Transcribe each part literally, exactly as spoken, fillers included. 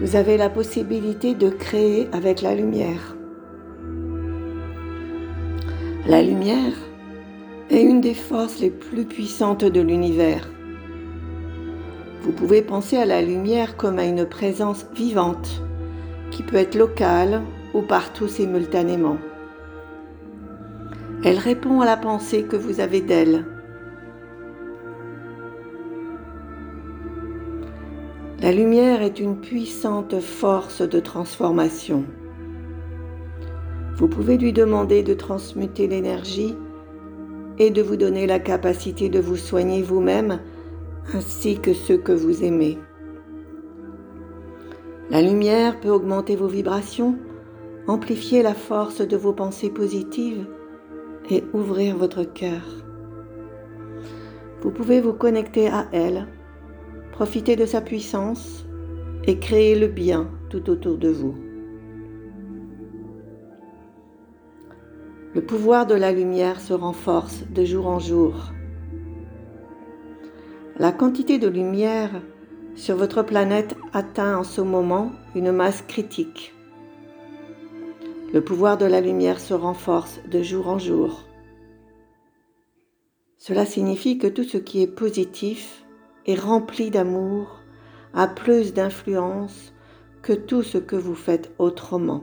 Vous avez la possibilité de créer avec la lumière. La lumière est une des forces les plus puissantes de l'univers. Vous pouvez penser à la lumière comme à une présence vivante qui peut être locale ou partout simultanément. Elle répond à la pensée que vous avez d'elle. La lumière est une puissante force de transformation. Vous pouvez lui demander de transmuter l'énergie et de vous donner la capacité de vous soigner vous-même ainsi que ceux que vous aimez. La lumière peut augmenter vos vibrations, amplifier la force de vos pensées positives et ouvrir votre cœur. Vous pouvez vous connecter à elle, profiter de sa puissance et créer le bien tout autour de vous. Le pouvoir de la lumière se renforce de jour en jour. La quantité de lumière sur votre planète atteint en ce moment une masse critique. Le pouvoir de la lumière se renforce de jour en jour. Cela signifie que tout ce qui est positif est rempli d'amour, a plus d'influence que tout ce que vous faites autrement.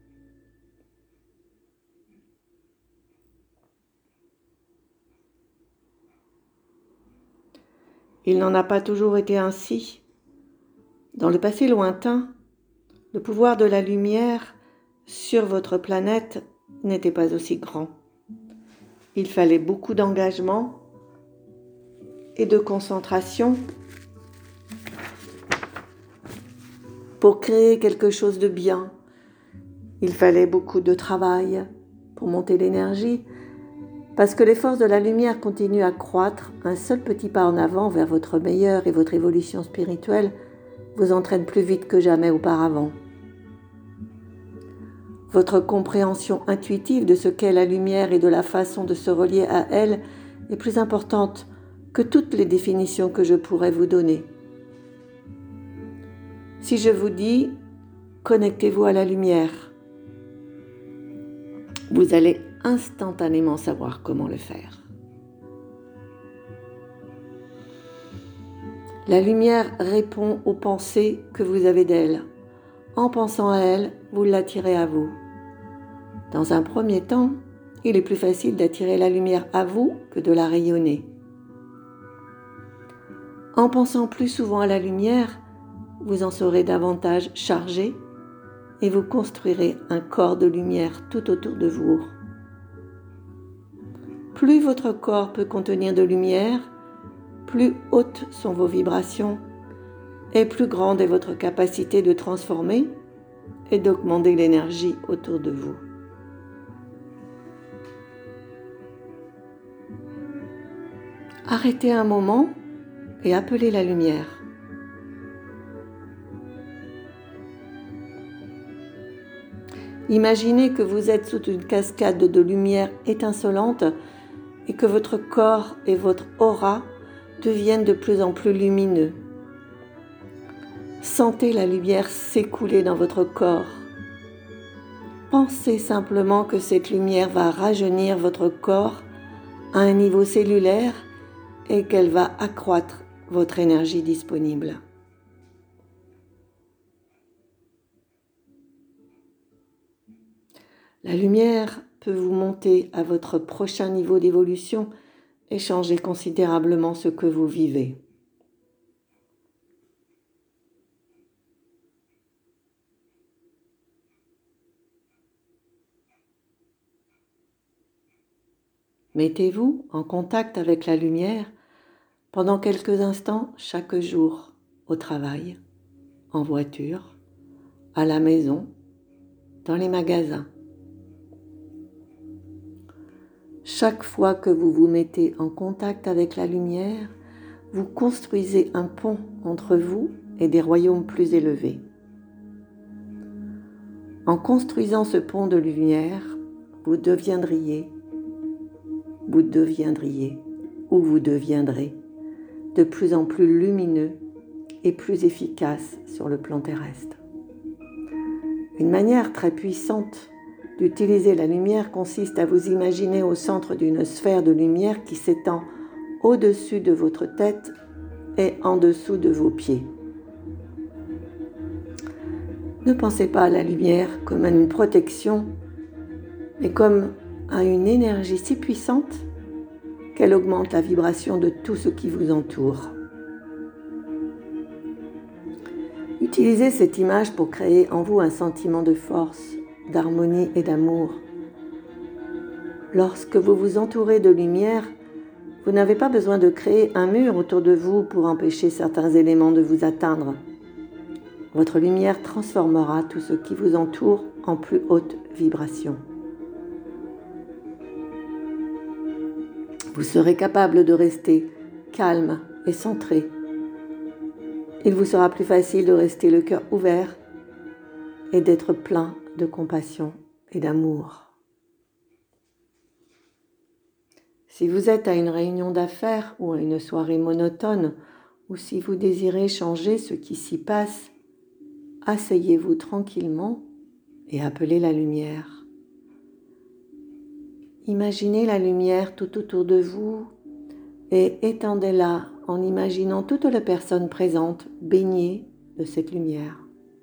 Il n'en a pas toujours été ainsi. Dans le passé lointain, le pouvoir de la lumière sur votre planète n'était pas aussi grand. Il fallait beaucoup d'engagement et de concentration pour créer quelque chose de bien. Il fallait beaucoup de travail pour monter l'énergie. Parce que les forces de la lumière continuent à croître, un seul petit pas en avant vers votre meilleur et votre évolution spirituelle vous entraîne plus vite que jamais auparavant. Votre compréhension intuitive de ce qu'est la lumière et de la façon de se relier à elle est plus importante que toutes les définitions que je pourrais vous donner. Si je vous dis « connectez-vous à la lumière », vous allez instantanément savoir comment le faire. La lumière répond aux pensées que vous avez d'elle. En pensant à elle, vous l'attirez à vous. Dans un premier temps, il est plus facile d'attirer la lumière à vous que de la rayonner. En pensant plus souvent à la lumière, vous en serez davantage chargé et vous construirez un corps de lumière tout autour de vous. Plus votre corps peut contenir de lumière, plus hautes sont vos vibrations et plus grande est votre capacité de transformer et d'augmenter l'énergie autour de vous. Arrêtez un moment et appelez la lumière. Imaginez que vous êtes sous une cascade de lumière étincelante et que votre corps et votre aura deviennent de plus en plus lumineux. Sentez la lumière s'écouler dans votre corps. Pensez simplement que cette lumière va rajeunir votre corps à un niveau cellulaire et qu'elle va accroître votre énergie disponible. La lumière peut vous monter à votre prochain niveau d'évolution et changer considérablement ce que vous vivez. Mettez-vous en contact avec la lumière pendant quelques instants chaque jour, au travail, en voiture, à la maison, dans les magasins. Chaque fois que vous vous mettez en contact avec la lumière, vous construisez un pont entre vous et des royaumes plus élevés. En construisant ce pont de lumière, vous deviendriez, vous deviendriez ou vous deviendrez de plus en plus lumineux et plus efficace sur le plan terrestre. Une manière très puissante d'utiliser la lumière consiste à vous imaginer au centre d'une sphère de lumière qui s'étend au-dessus de votre tête et en dessous de vos pieds. Ne pensez pas à la lumière comme à une protection, mais comme à une énergie si puissante qu'elle augmente la vibration de tout ce qui vous entoure. Utilisez cette image pour créer en vous un sentiment de force, d'harmonie et d'amour. Lorsque vous vous entourez de lumière, vous n'avez pas besoin de créer un mur autour de vous pour empêcher certains éléments de vous atteindre. Votre lumière transformera tout ce qui vous entoure en plus haute vibration. Vous serez capable de rester calme et centré. Il vous sera plus facile de rester le cœur ouvert et d'être plein de compassion et d'amour. Si vous êtes à une réunion d'affaires ou à une soirée monotone, ou si vous désirez changer ce qui s'y passe, asseyez-vous tranquillement et appelez la lumière. Imaginez la lumière tout autour de vous et étendez-la en imaginant toutes les personnes présentes baignées de cette lumière.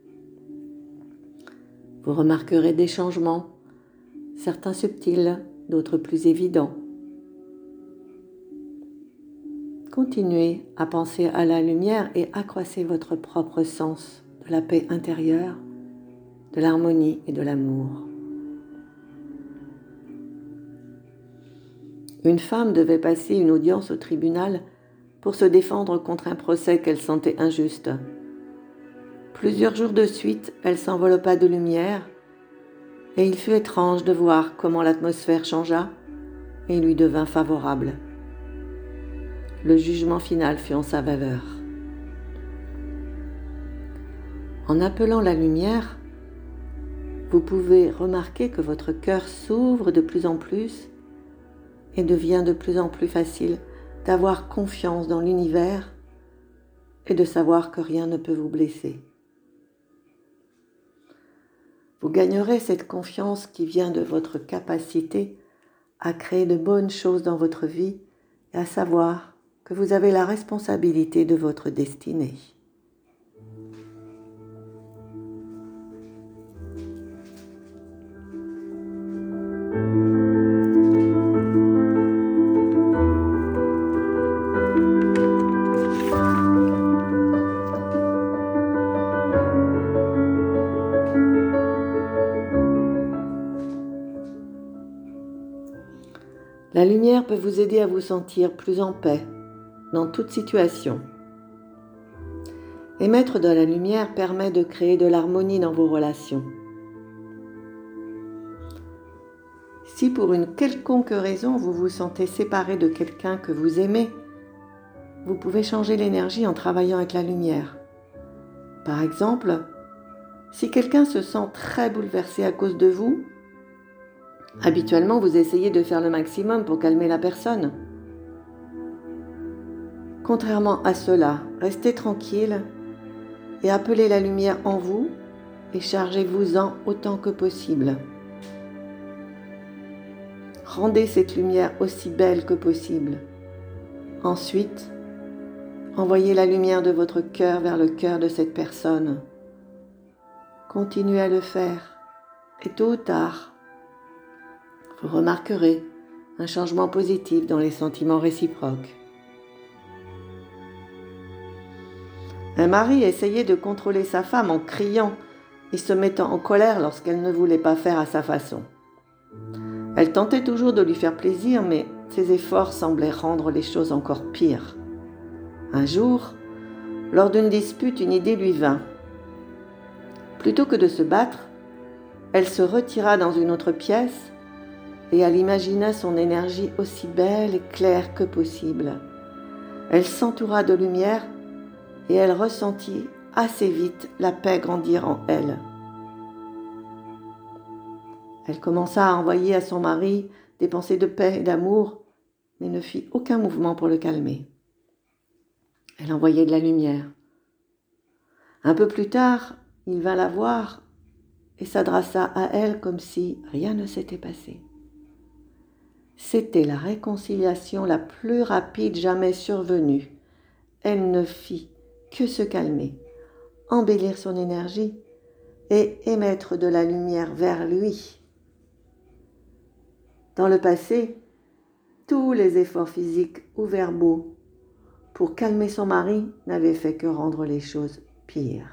Vous remarquerez des changements, certains subtils, d'autres plus évidents. Continuez à penser à la lumière et accroissez votre propre sens de la paix intérieure, de l'harmonie et de l'amour. Une femme devait passer une audience au tribunal pour se défendre contre un procès qu'elle sentait injuste. Plusieurs jours de suite, elle s'enveloppa de lumière et il fut étrange de voir comment l'atmosphère changea et lui devint favorable. Le jugement final fut en sa faveur. En appelant la lumière, vous pouvez remarquer que votre cœur s'ouvre de plus en plus et devient de plus en plus facile d'avoir confiance dans l'univers et de savoir que rien ne peut vous blesser. Vous gagnerez cette confiance qui vient de votre capacité à créer de bonnes choses dans votre vie et à savoir que vous avez la responsabilité de votre destinée. La lumière peut vous aider à vous sentir plus en paix dans toute situation. Émettre de la lumière permet de créer de l'harmonie dans vos relations. Si pour une quelconque raison vous vous sentez séparé de quelqu'un que vous aimez, vous pouvez changer l'énergie en travaillant avec la lumière. Par exemple, si quelqu'un se sent très bouleversé à cause de vous, habituellement, vous essayez de faire le maximum pour calmer la personne. Contrairement à cela, restez tranquille et appelez la lumière en vous et chargez-vous-en autant que possible. Rendez cette lumière aussi belle que possible. Ensuite, envoyez la lumière de votre cœur vers le cœur de cette personne. Continuez à le faire et tôt ou tard, vous remarquerez un changement positif dans les sentiments réciproques. Un mari essayait de contrôler sa femme en criant et se mettant en colère lorsqu'elle ne voulait pas faire à sa façon. Elle tentait toujours de lui faire plaisir, mais ses efforts semblaient rendre les choses encore pires. Un jour, lors d'une dispute, une idée lui vint. Plutôt que de se battre, elle se retira dans une autre pièce et elle imagina son énergie aussi belle et claire que possible. Elle s'entoura de lumière et elle ressentit assez vite la paix grandir en elle. Elle commença à envoyer à son mari des pensées de paix et d'amour, mais ne fit aucun mouvement pour le calmer. Elle envoyait de la lumière. Un peu plus tard, il vint la voir et s'adressa à elle comme si rien ne s'était passé. C'était la réconciliation la plus rapide jamais survenue. Elle ne fit que se calmer, embellir son énergie et émettre de la lumière vers lui. Dans le passé, tous les efforts physiques ou verbaux pour calmer son mari n'avaient fait que rendre les choses pires.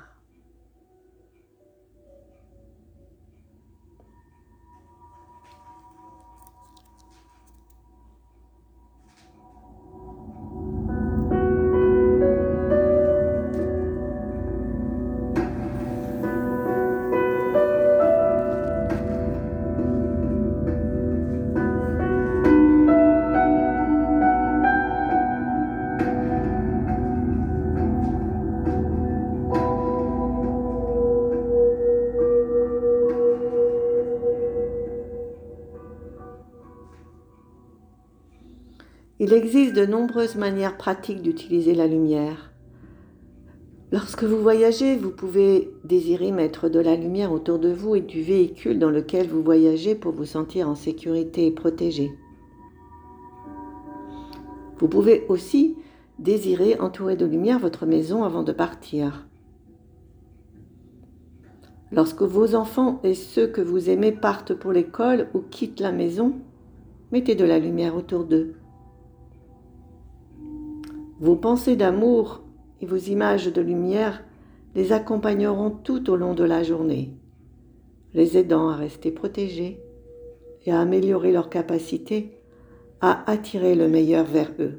Il existe de nombreuses manières pratiques d'utiliser la lumière. Lorsque vous voyagez, vous pouvez désirer mettre de la lumière autour de vous et du véhicule dans lequel vous voyagez pour vous sentir en sécurité et protégé. Vous pouvez aussi désirer entourer de lumière votre maison avant de partir. Lorsque vos enfants et ceux que vous aimez partent pour l'école ou quittent la maison, mettez de la lumière autour d'eux. Vos pensées d'amour et vos images de lumière les accompagneront tout au long de la journée, les aidant à rester protégés et à améliorer leur capacité à attirer le meilleur vers eux.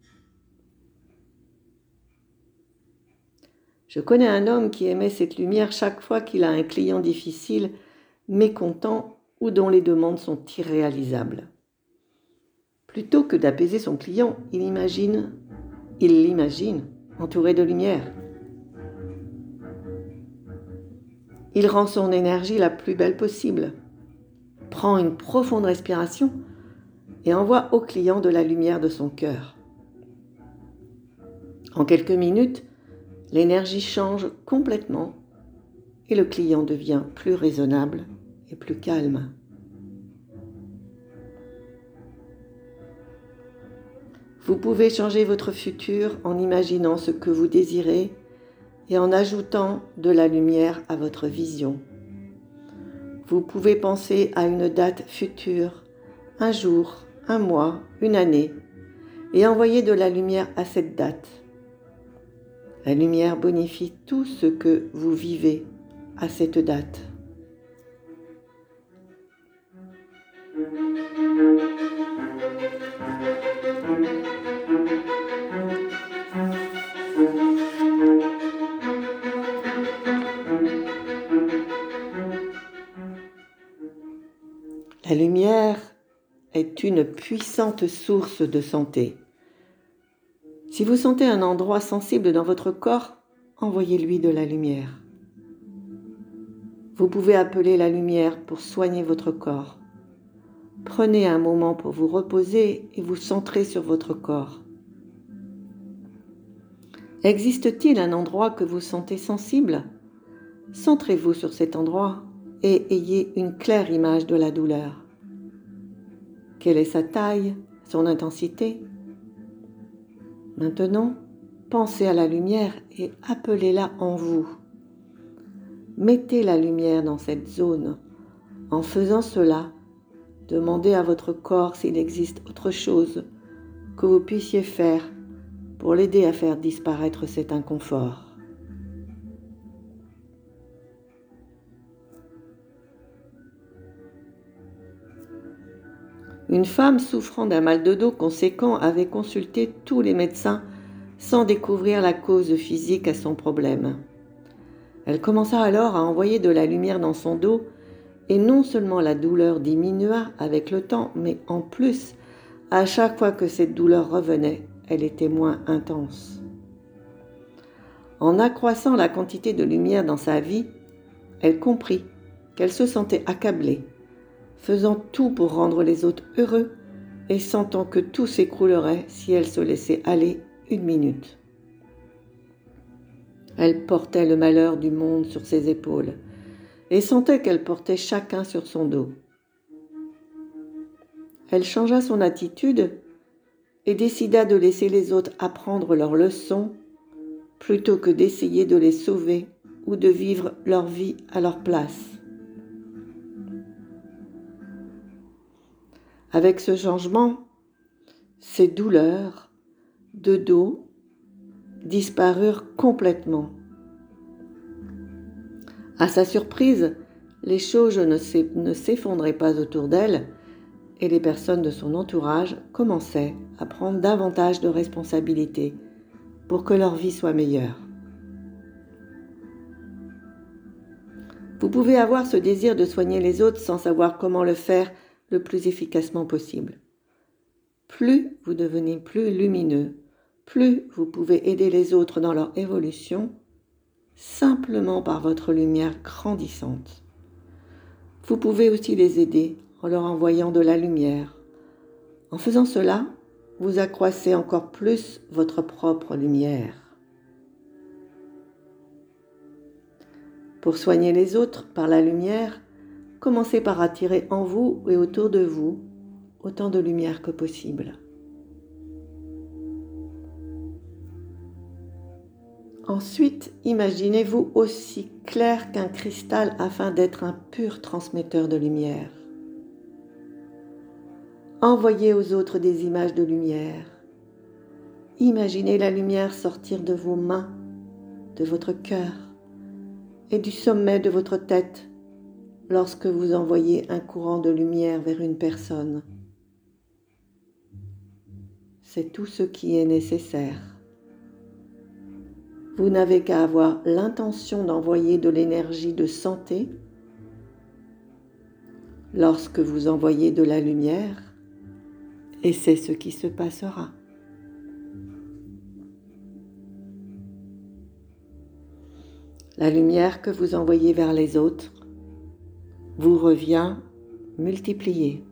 Je connais un homme qui émet cette lumière chaque fois qu'il a un client difficile, mécontent ou dont les demandes sont irréalisables. Plutôt que d'apaiser son client, il imagine Il l'imagine, entouré de lumière. Il rend son énergie la plus belle possible, prend une profonde respiration et envoie au client de la lumière de son cœur. En quelques minutes, l'énergie change complètement et le client devient plus raisonnable et plus calme. Vous pouvez changer votre futur en imaginant ce que vous désirez et en ajoutant de la lumière à votre vision. Vous pouvez penser à une date future, un jour, un mois, une année, et envoyer de la lumière à cette date. La lumière bonifie tout ce que vous vivez à cette date. La lumière est une puissante source de santé. Si vous sentez un endroit sensible dans votre corps, envoyez-lui de la lumière. Vous pouvez appeler la lumière pour soigner votre corps. Prenez un moment pour vous reposer et vous centrer sur votre corps. Existe-t-il un endroit que vous sentez sensible ? Centrez-vous sur cet endroit et ayez une claire image de la douleur. Quelle est sa taille, son intensité ? Maintenant, pensez à la lumière et appelez-la en vous. Mettez la lumière dans cette zone. En faisant cela, demandez à votre corps s'il existe autre chose que vous puissiez faire pour l'aider à faire disparaître cet inconfort. Une femme souffrant d'un mal de dos conséquent avait consulté tous les médecins sans découvrir la cause physique à son problème. Elle commença alors à envoyer de la lumière dans son dos et non seulement la douleur diminua avec le temps, mais en plus, à chaque fois que cette douleur revenait, elle était moins intense. En accroissant la quantité de lumière dans sa vie, elle comprit qu'elle se sentait accablée, faisant tout pour rendre les autres heureux et sentant que tout s'écroulerait si elle se laissait aller une minute. Elle portait le malheur du monde sur ses épaules et sentait qu'elle portait chacun sur son dos. Elle changea son attitude et décida de laisser les autres apprendre leurs leçons plutôt que d'essayer de les sauver ou de vivre leur vie à leur place. Avec ce changement, ses douleurs de dos disparurent complètement. À sa surprise, les choses ne s'effondraient pas autour d'elle et les personnes de son entourage commençaient à prendre davantage de responsabilités pour que leur vie soit meilleure. Vous pouvez avoir ce désir de soigner les autres sans savoir comment le faire le plus efficacement possible. Plus vous devenez plus lumineux, plus vous pouvez aider les autres dans leur évolution, simplement par votre lumière grandissante. Vous pouvez aussi les aider en leur envoyant de la lumière. En faisant cela, vous accroissez encore plus votre propre lumière. Pour soigner les autres par la lumière, commencez par attirer en vous et autour de vous autant de lumière que possible. Ensuite, imaginez-vous aussi clair qu'un cristal afin d'être un pur transmetteur de lumière. Envoyez aux autres des images de lumière. Imaginez la lumière sortir de vos mains, de votre cœur et du sommet de votre tête lorsque vous envoyez un courant de lumière vers une personne. C'est tout ce qui est nécessaire. Vous n'avez qu'à avoir l'intention d'envoyer de l'énergie de santé. Lorsque vous envoyez de la lumière, et c'est ce qui se passera. La lumière que vous envoyez vers les autres vous revient multipliée.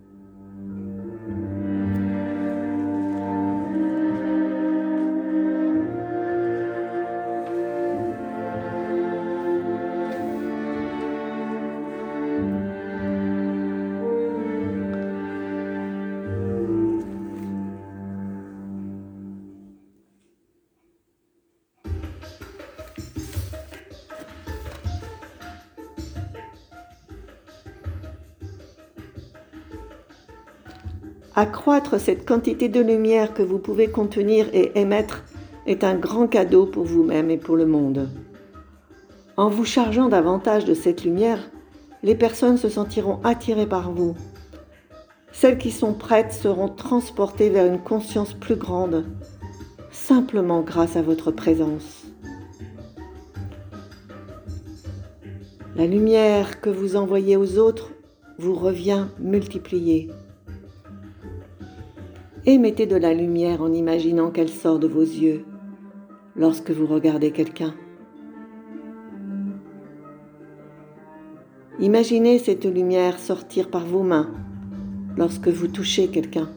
Accroître cette quantité de lumière que vous pouvez contenir et émettre est un grand cadeau pour vous-même et pour le monde. En vous chargeant davantage de cette lumière, les personnes se sentiront attirées par vous. Celles qui sont prêtes seront transportées vers une conscience plus grande, simplement grâce à votre présence. La lumière que vous envoyez aux autres vous revient multipliée. Émettez de la lumière en imaginant qu'elle sort de vos yeux lorsque vous regardez quelqu'un. Imaginez cette lumière sortir par vos mains lorsque vous touchez quelqu'un.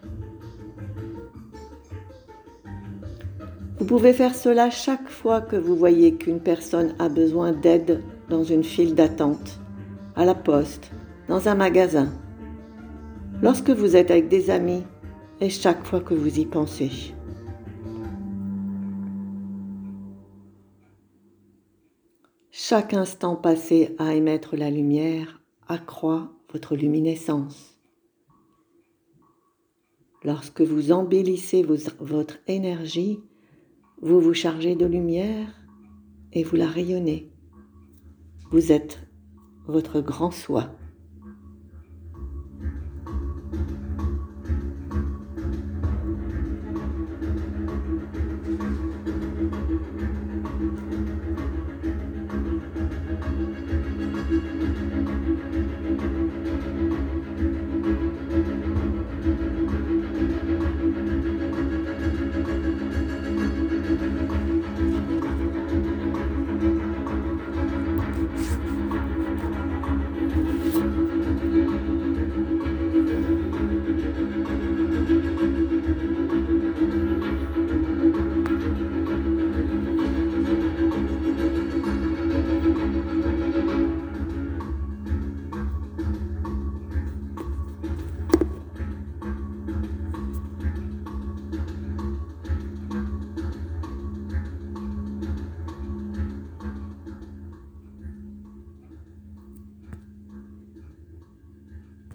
Vous pouvez faire cela chaque fois que vous voyez qu'une personne a besoin d'aide dans une file d'attente, à la poste, dans un magasin, lorsque vous êtes avec des amis, et chaque fois que vous y pensez. Chaque instant passé à émettre la lumière accroît votre luminescence. Lorsque vous embellissez vos, votre énergie, vous vous chargez de lumière et vous la rayonnez. Vous êtes votre grand soi.